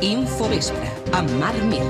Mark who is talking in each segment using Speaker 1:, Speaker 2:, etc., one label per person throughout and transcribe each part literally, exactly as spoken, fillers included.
Speaker 1: Infovespre, amb Marc Mir.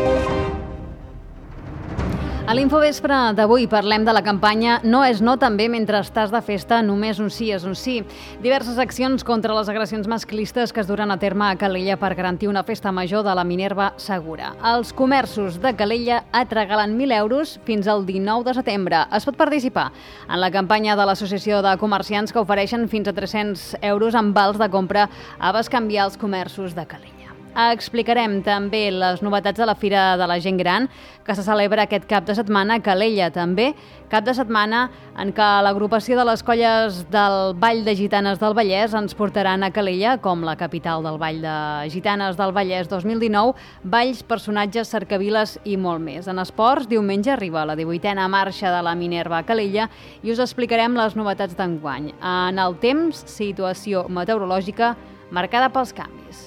Speaker 2: A l'Infovespre d'avui parlem de la campanya No és no també mentre estàs de festa, només un sí és un sí. Diverses accions contra les agressions masclistes que es duran a terme a Calella per garantir una festa major de la Minerva segura. Els comerços de Calella et regalen mil euros fins al dinou de setembre. Es pot participar en la campanya de l'Associació de Comerciants que ofereixen fins a tres-cents euros en vals de compra a bescanviar els comerços de Calella. Explicarem també les novetats de la Fira de la Gent Gran que se celebra aquest cap de setmana a Calella també, cap de setmana en què l'agrupació de les colles del Ball de Gitanes del Vallès ens portaran a Calella, com la capital del Ball de Gitanes del Vallès dos mil dinou, balls, personatges, cercaviles i molt més. En esports, diumenge arriba la divuitena marxa de la Minerva a Calella i us explicarem les novetats d'enguany. En el temps, situació meteorològica marcada pels canvis.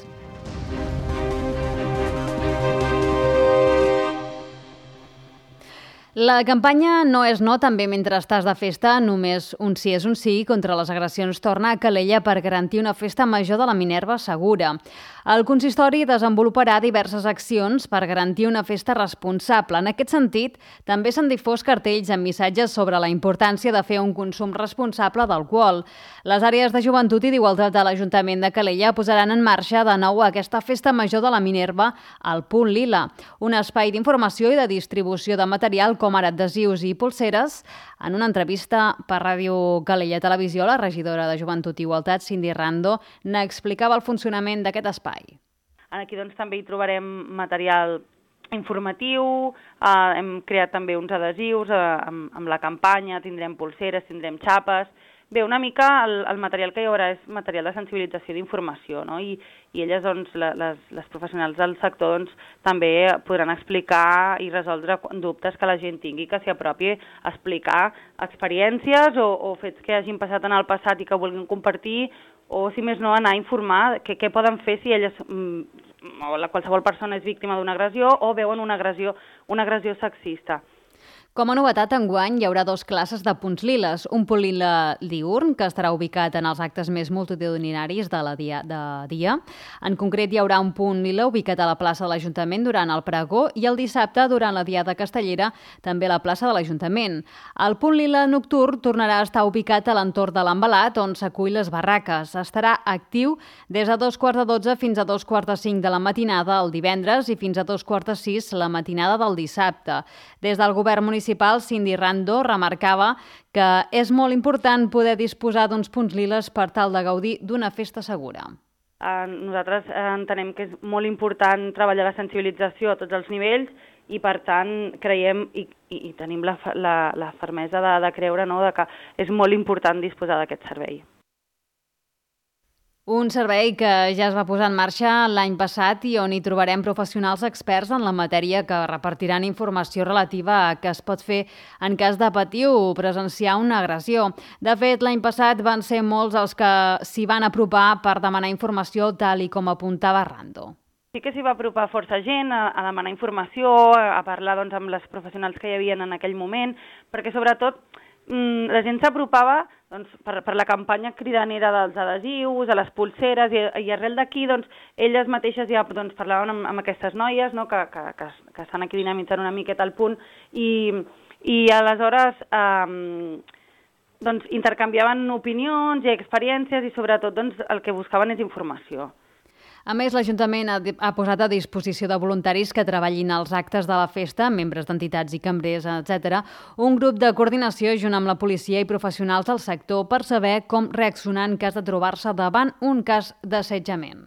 Speaker 2: La campanya No és no també mentre estàs de festa, només un sí és un sí contra les agressions torna a Calella per garantir una festa major de la Minerva segura. El consistori desenvoluparà diverses accions per garantir una festa responsable. En aquest sentit, també s'han difós cartells amb missatges sobre la importància de fer un consum responsable d'alcohol. Les àrees de joventut i d'igualtat de l'Ajuntament de Calella posaran en marxa de nou aquesta festa major de la Minerva al Punt Lila, un espai d'informació i de distribució de material com ara adhesius i polseres. En una entrevista per Ràdio Calella Televisió, la regidora de Joventut i Igualtat, Cindy Rando, n'explicava el funcionament d'aquest espai.
Speaker 3: Aquí doncs, també hi trobarem material informatiu, eh, hem creat també uns adhesius eh, amb, amb la campanya, tindrem polseres, tindrem xapes. Bé, una mica el, el material que hi haurà és material de sensibilització d'informació, no? I, i elles, doncs, les, les professionals del sector, doncs, també podran explicar i resoldre dubtes que la gent tingui, que s'hi apropi a explicar experiències o, o fets que hagin passat en el passat i que vulguin compartir, o, si més no, anar a informar què poden fer si elles, o la qualsevol persona és víctima d'una agressió o veuen una agressió, una agressió sexista.
Speaker 2: Com a novetat, enguany hi haurà dos classes de punts liles. Un punt lila diürn, que estarà ubicat en els actes més multitudinaris de la dia, de dia. En concret, hi haurà un punt lila ubicat a la plaça de l'Ajuntament durant el pregó i el dissabte, durant la Diada Castellera, també a la plaça de l'Ajuntament. El punt lila nocturn tornarà a estar ubicat a l'entorn de l'Envelat, on s'acull les barraques. Estarà actiu des de dos quarts de dotze fins a dos quarts de cinc de la matinada el divendres i fins a dos quarts de sis la matinada del dissabte. Des del govern municipal municipal, Cindy Rando, remarcava que és molt important poder disposar d'uns punts liles per tal de gaudir d'una festa segura.
Speaker 3: Eh, nosaltres entenem que és molt important treballar la sensibilització a tots els nivells i, per tant, creiem i, i, i tenim la, la, la fermesa de, de creure, no?, de que és molt important disposar d'aquest servei.
Speaker 2: Un servei que ja es va posar en marxa l'any passat i on hi trobarem professionals experts en la matèria que repartiran informació relativa a què es pot fer en cas de patir o presenciar una agressió. De fet, l'any passat van ser molts els que s'hi van apropar per demanar informació, tal i com apuntava Rando.
Speaker 3: Sí que s'hi va apropar força gent a, a demanar informació, a parlar doncs, amb les professionals que hi havia en aquell moment, perquè sobretot la gent s'apropava doncs, per, per la campanya cridanera dels adhesius, a les polseres, i, i arrel d'aquí doncs, elles mateixes ja doncs, parlaven amb, amb aquestes noies, no?, que, que, que, que estan aquí dinamitzant una miqueta al punt, i, i aleshores eh, doncs, intercanviaven opinions i experiències i sobretot doncs, el que buscaven és informació.
Speaker 2: A més, l'Ajuntament ha posat a disposició de voluntaris que treballin als actes de la festa, membres d'entitats i cambrers, etcètera, un grup de coordinació junt amb la policia i professionals del sector per saber com reaccionar en cas de trobar-se davant un cas d'assetjament.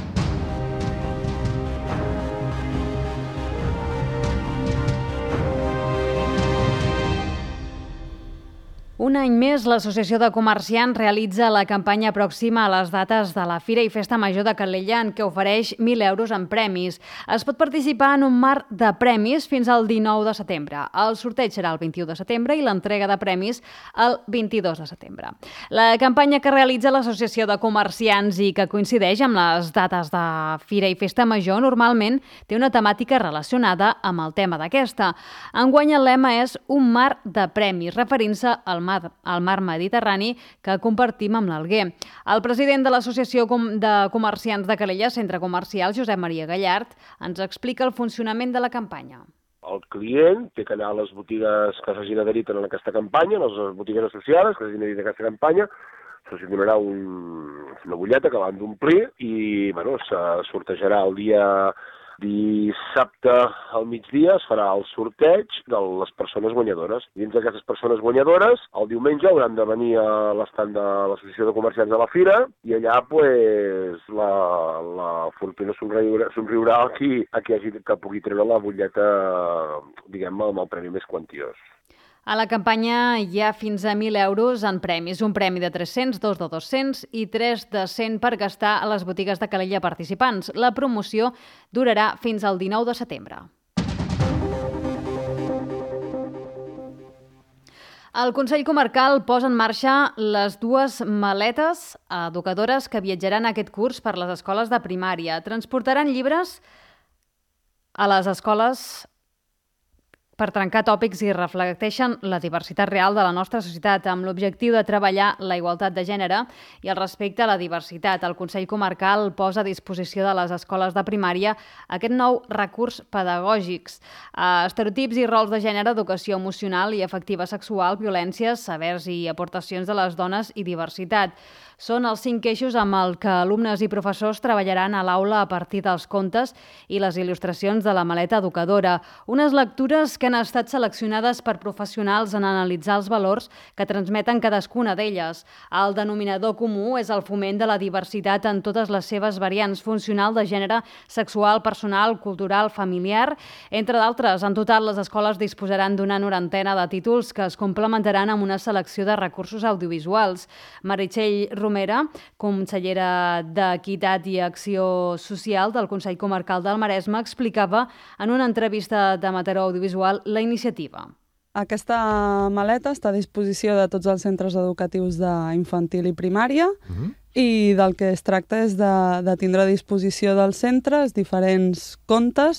Speaker 2: Un any més, l'Associació de Comerciants realitza la campanya pròxima a les dates de la Fira i Festa Major de Calella, en què ofereix mil euros en premis. Es pot participar en un mar de premis fins al dinou de setembre. El sorteig serà el vint-i-u de setembre i l'entrega de premis el vint-i-dos de setembre. La campanya que realitza l'Associació de Comerciants i que coincideix amb les dates de Fira i Festa Major normalment té una temàtica relacionada amb el tema d'aquesta. Enguany el lema és un mar de premis, referint-se al mar mar, al mar Mediterrani que compartim amb l'Alguer. El president de l'Associació de Comerciants de Calella, Centre Comercial, Josep Maria Gallart, ens explica el funcionament de la campanya.
Speaker 4: El client té que anar a les botigues que s'hagin adherit en aquesta campanya, a les botigues associades que s'hagin adherit a aquesta campanya, se'ls donarà un, una butlleta que l'han d'omplir i bueno, se sortejarà el dia dissabte al migdia, es farà el sorteig de les persones guanyadores. Dins d'aquestes persones guanyadores, el diumenge hauran de venir a l'estand de l'Associació de Comerciants de la Fira i allà pues, la, la fortuna somriurà, somriurà a qui, a qui hagi que pugui treure la butlleta, diguem-ne, amb el premi més quantiós.
Speaker 2: A la campanya hi ha fins a mil euros en premis, un premi de tres-cents, dos de dos-cents i tres de cent per gastar a les botigues de Calella participants. La promoció durarà fins al dinou de setembre. El Consell Comarcal posa en marxa les dues maletes educadores que viatjaran aquest curs per les escoles de primària. Transportaran llibres a les escoles per trencar tòpics i reflecteixen la diversitat real de la nostra societat amb l'objectiu de treballar la igualtat de gènere i el respecte a la diversitat. El Consell Comarcal posa a disposició de les escoles de primària aquest nou recurs pedagògics. Estereotips i rols de gènere, educació emocional i afectiva sexual, violències, sabers i aportacions de les dones i diversitat. Són els cinc eixos amb els que alumnes i professors treballaran a l'aula a partir dels contes i les il·lustracions de la maleta educadora. Unes lectures que han estat seleccionades per professionals en analitzar els valors que transmeten cadascuna d'elles. El denominador comú és el foment de la diversitat en totes les seves variants, funcional, de gènere, sexual, personal, cultural, familiar, entre d'altres. En total, les escoles disposaran d'una norantena de títols que es complementaran amb una selecció de recursos audiovisuals. Meritxell Romera, consellera d'Equitat i Acció Social del Consell Comarcal del Maresme, explicava en una entrevista de Mataró Audiovisual la iniciativa.
Speaker 5: Aquesta maleta està a disposició de tots els centres educatius d'infantil i primària uh-huh. i del que es tracta és de, de tindre a disposició dels centres diferents contes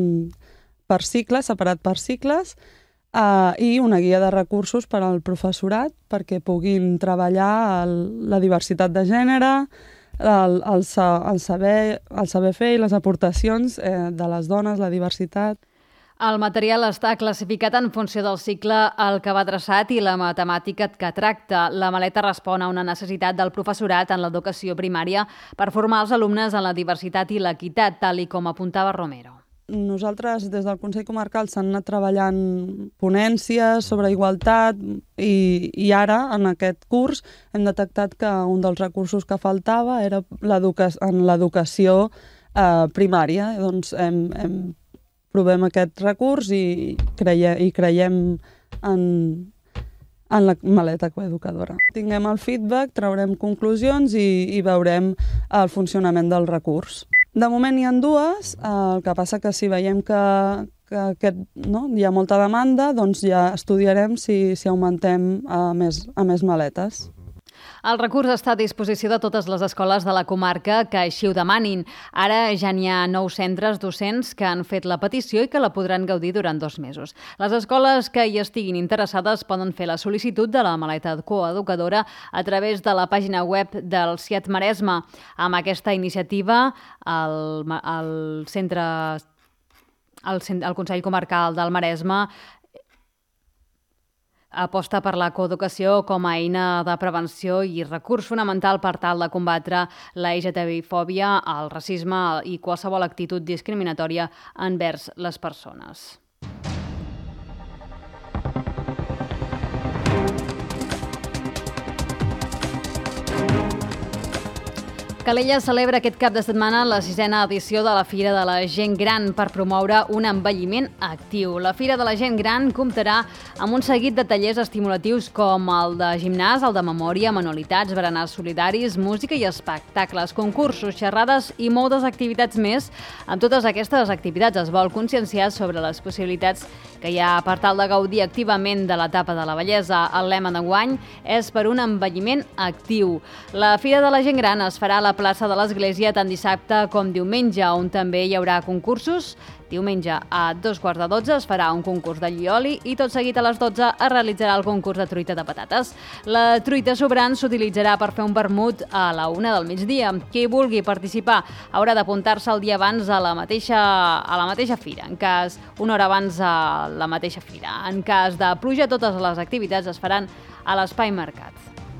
Speaker 5: per cicles, separat per cicles, Uh, i una guia de recursos per al professorat perquè puguin treballar el, la diversitat de gènere, el, el, el, saber, el saber fer i les aportacions eh, de les dones, la diversitat.
Speaker 2: El material està classificat en funció del cicle al que va adreçat i la matemàtica que tracta. La maleta respon a una necessitat del professorat en l'educació primària per formar els alumnes en la diversitat i l'equitat, tal i com apuntava Romero.
Speaker 5: Nosaltres, des del Consell Comarcal, s'han anat treballant ponències sobre igualtat i, i ara, en aquest curs, hem detectat que un dels recursos que faltava era en l'educació eh, primària. Doncs hem, hem, provem aquest recurs i, creie, i creiem en, en la maleta coeducadora. Tinguem el feedback, traurem conclusions i, i veurem el funcionament del recurs. De moment hi ha dues, el que passa que si veiem que, que aquest, no, hi ha molta demanda, doncs ja estudiarem si, si augmentem a més, a més maletes.
Speaker 2: El recurs està a disposició de totes les escoles de la comarca que així ho demanin. Ara ja n'hi ha nou centres docents que han fet la petició i que la podran gaudir durant dos mesos. Les escoles que hi estiguin interessades poden fer la sol·licitud de la maleta coeducadora a través de la pàgina web del S I A T Maresme. Amb aquesta iniciativa, el, el, centre, el, el Consell Comarcal del Maresme aposta per la coeducació com a eina de prevenció i recurs fonamental per tal de combatre la L G T B-fòbia, el racisme i qualsevol actitud discriminatòria envers les persones. Calella celebra aquest cap de setmana la sisena edició de la Fira de la Gent Gran per promoure un envelliment actiu. La Fira de la Gent Gran comptarà amb un seguit de tallers estimulatius com el de gimnàs, el de memòria, manualitats, berenars solidaris, música i espectacles, concursos, xerrades i moltes activitats més. Amb totes aquestes activitats es vol conscienciar sobre les possibilitats que hi ha per tal de gaudir activament de l'etapa de la vellesa. El lema d'enguany és per un envelliment actiu. La Fira de la Gent Gran es farà a la la plaça de l'Església tant dissabte com diumenge, on també hi haurà concursos. Diumenge a dos quarts de dotze es farà un concurs de llioli i tot seguit a les dotze es realitzarà el concurs de truita de patates. La truita sobrant s'utilitzarà per fer un vermut a la una del migdia. Qui vulgui participar haurà d'apuntar-se el dia abans a la mateixa, a la mateixa fira, en cas una hora abans a la mateixa fira. En cas de pluja, totes les activitats es faran a l'Espai Mercat.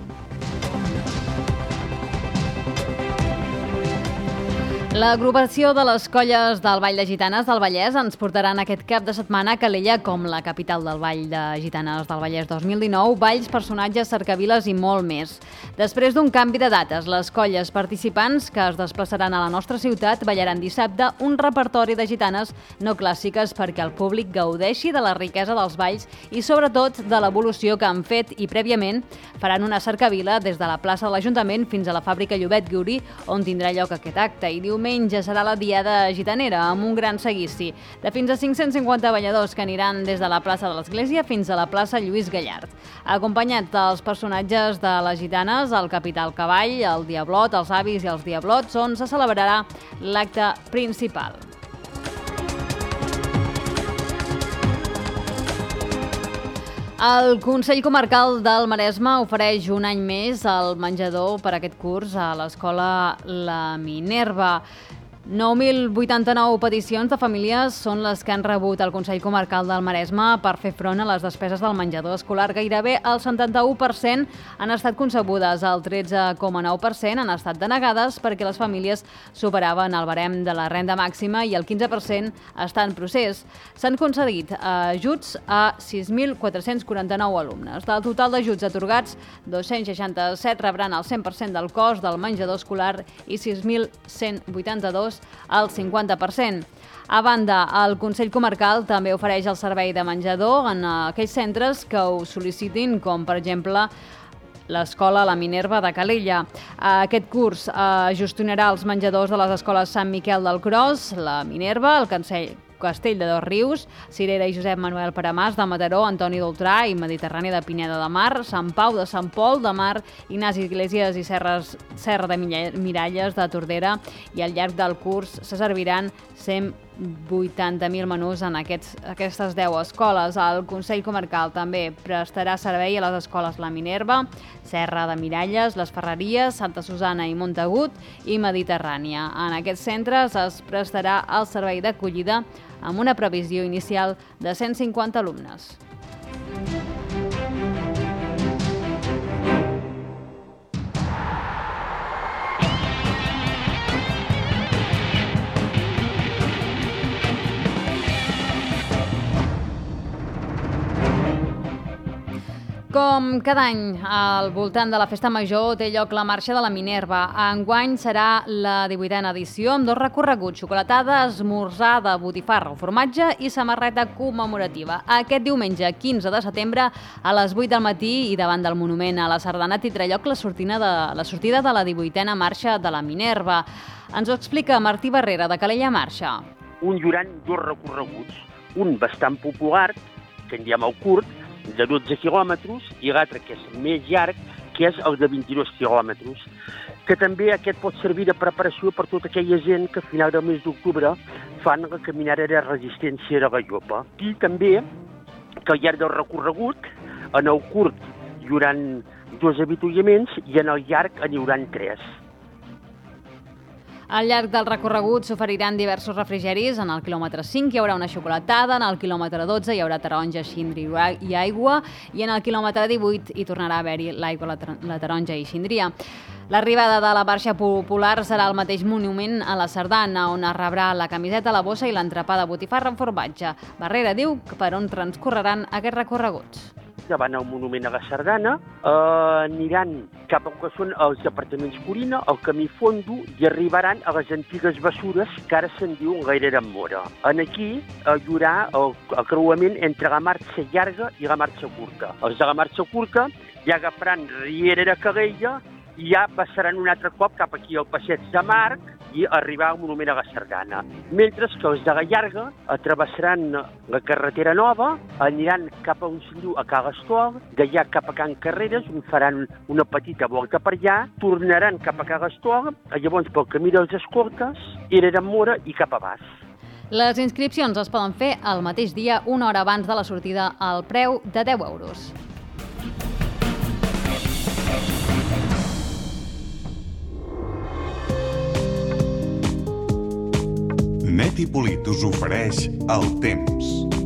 Speaker 2: L'agrupació de les colles del Ball de Gitanes del Vallès ens portaran aquest cap de setmana a Calella com la capital del Ball de Gitanes del Vallès dos mil dinou, balls, personatges, cercaviles i molt més. Després d'un canvi de dates, les colles participants que es desplaçaran a la nostra ciutat ballaran dissabte un repertori de gitanes no clàssiques perquè el públic gaudeixi de la riquesa dels balls i sobretot de l'evolució que han fet i prèviament faran una cercavila des de la plaça de l'Ajuntament fins a la fàbrica Llobet Guiuri, on tindrà lloc aquest acte. I diumenge serà la diada gitanera amb un gran seguici de fins a cinc-cents cinquanta balladors que aniran des de la plaça de l'Església fins a la plaça Lluís Gallard. Acompanyat dels personatges de les gitanes, el capità al cavall, el diablot, els avis i els diablots, on se celebrarà l'acte principal. El Consell Comarcal del Maresme ofereix un any més el menjador per aquest curs a l'escola La Minerva. nou mil vuitanta-nou peticions de famílies són les que han rebut el Consell Comarcal del Maresme per fer front a les despeses del menjador escolar. Gairebé el setanta-u per cent han estat concebudes, el tretze coma nou per cent han estat denegades perquè les famílies superaven el barem de la renda màxima i el quinze per cent està en procés. S'han concedit ajuts a sis mil quatre-cents quaranta-nou alumnes. Del total d'ajuts atorgats, dos-cents seixanta-set rebran el cent per cent del cost del menjador escolar i sis mil cent vuitanta-dos al cinquanta per cent. A banda, el Consell Comarcal també ofereix el servei de menjador en aquells centres que ho sol·licitin, com per exemple l'Escola La Minerva de Calella. Aquest curs eh, gestionarà els menjadors de les escoles Sant Miquel del Cros, La Minerva, el Cancell Castell de Dos Rius, Cirera i Josep Manuel Paramàs de Mataró, Antoni d'Oltrà i Mediterrània de Pineda de Mar, Sant Pau de Sant Pol de Mar, Ignasi Iglesias i Serres, Serra de Miralles de Tordera, i al llarg del curs se serviran cent vuitanta mil menús en aquests, aquestes deu escoles. El Consell Comarcal també prestarà servei a les escoles La Minerva, Serra de Miralles, Les Ferreries, Santa Susana i Montagut i Mediterrània. En aquests centres es prestarà el servei d'acollida amb una previsió inicial de cent cinquanta alumnes. Com cada any, al voltant de la Festa Major té lloc la Marxa de la Minerva. Enguany serà la divuitena edició amb dos recorreguts, xocolatada, esmorzar de botifarra o formatge i samarreta commemorativa. Aquest diumenge, quinze de setembre, a les vuit del matí i davant del monument a la Sardana tindrà lloc la sortida de la, sortida de la divuitena Marxa de la Minerva. Ens ho explica Martí Barrera, de Calella Marxa.
Speaker 6: Un hi haurà dos recorreguts, un bastant popular, que en diem el curt, de dotze quilòmetres, i l'altre, que és més llarg, que és el de vint-i-dos quilòmetres, que també aquest pot servir de preparació per tota aquella gent que a final del mes d'octubre fan la caminada de resistència de la Llopa. I també que al llarg del recorregut, en el curt hi haurà dos avituallaments i en el llarg n'hi haurà tres.
Speaker 2: Al llarg del recorregut s'oferiran diversos refrigeris. En el quilòmetre cinc hi haurà una xocolatada, en el quilòmetre dotze hi haurà taronja, xindri i aigua, i en el quilòmetre divuit hi tornarà a haver-hi l'aigua, la taronja i xindria. L'arribada de la marxa popular serà al mateix monument a la Sardana, on es rebrà la camiseta, la bossa i l'entrepà de botifarra amb formatge. Barrera diu que per on transcorreran aquests recorreguts.
Speaker 6: Van al monument a la Sardana, eh, aniran cap al que són els apartaments Corina, al camí Fondo, i arribaran a les antigues bessures que ara se'n diu Gaire d'en Mora. En aquí eh, hi haurà el, el creuament entre la marxa llarga i la marxa curta. Els de la marxa curta ja agafaran Riera de Calella i ja passaran un altre cop cap aquí al Passeig de Marc i arribar al Monument a la Sardana. Mentre que els de la Llarga travessaran la carretera nova, aniran cap a on se'n diu a Ca l'Estol, d'allà cap a Can Carreres, on faran una petita volta per allà, tornaran cap a Ca l'Estol, llavors pel camí dels Escortes, Era Mora i cap a Bas.
Speaker 2: Les inscripcions es poden fer el mateix dia, una hora abans de la sortida, al preu de deu euros.
Speaker 7: Net i Polit us ofereix el temps.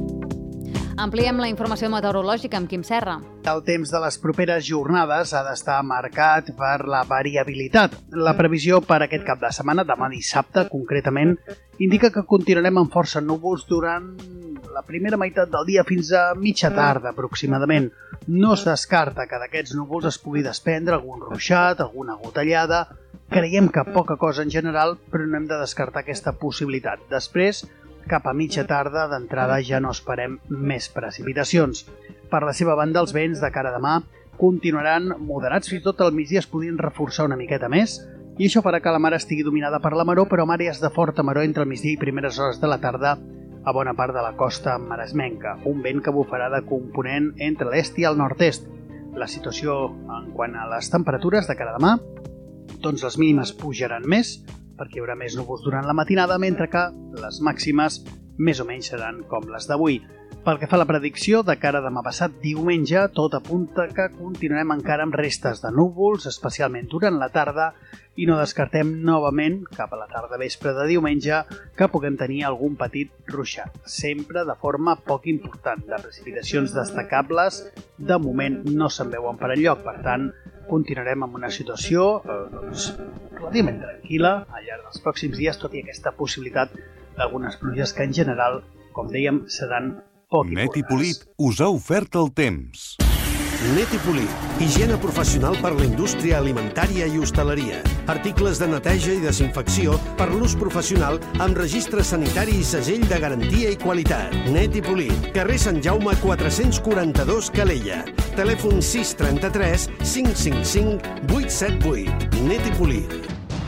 Speaker 2: Ampliem la informació meteorològica amb Quim Serra.
Speaker 8: El temps de les properes jornades ha d'estar marcat per la variabilitat. La previsió per aquest cap de setmana, demà dissabte concretament, indica que continuarem amb força núvols durant la primera meitat del dia fins a mitja tarda aproximadament. No es descarta que d'aquests núvols es pugui desprendre algun ruixat, alguna gotellada. Creiem que poca cosa en general, però no hem de descartar aquesta possibilitat. Després, cap a mitja tarda, d'entrada ja no esperem més precipitacions. Per la seva banda, els vents de cara a demà continuaran moderats, fins i tot al migdia es podrien reforçar una miqueta més, i això farà que la mar estigui dominada per la maror, però amb àrees de forta maror entre el migdia i primeres hores de la tarda a bona part de la costa maresmenca. Un vent que bufarà de component entre l'est i el nord-est. La situació en quant a les temperatures de cara a demà, doncs les mínimes pujaran més, perquè hi haurà més núvols durant la matinada, mentre que les màximes més o menys seran com les d'avui. Pel que fa a la predicció, de cara a demà passat diumenge, tot apunta que continuarem encara amb restes de núvols, especialment durant la tarda, i no descartem novament, cap a la tarda vespre de diumenge, que puguem tenir algun petit ruixat, sempre de forma poc important. De precipitacions destacables, de moment no se'n veuen per enlloc, per tant, continuarem amb una situació eh, doncs, relativament tranquil·la al llarg dels pròxims dies, tot i aquesta possibilitat d'algunes pluges que en general, com dèiem, seran poc importants.
Speaker 7: Net i Polit us ha ofert el temps.
Speaker 9: Net i Polit, higiene professional per la indústria alimentària i hostaleria. Articles de neteja i desinfecció per l'ús professional amb registre sanitari i segell de garantia i qualitat. Net i Polit, carrer Sant Jaume quatre-cents quaranta-dos, Calella. Telèfon sis trenta-tres cinc cinc cinc vuit set vuit. Net i Polit.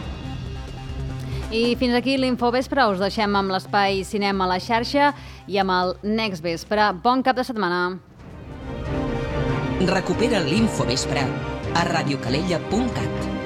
Speaker 2: I fins aquí l'Infovespre. Us deixem amb l'espai Cinema a la xarxa i amb el Next Vespre. Bon cap de setmana.
Speaker 1: Recupera l'Infovespre a radiocalella punt cat.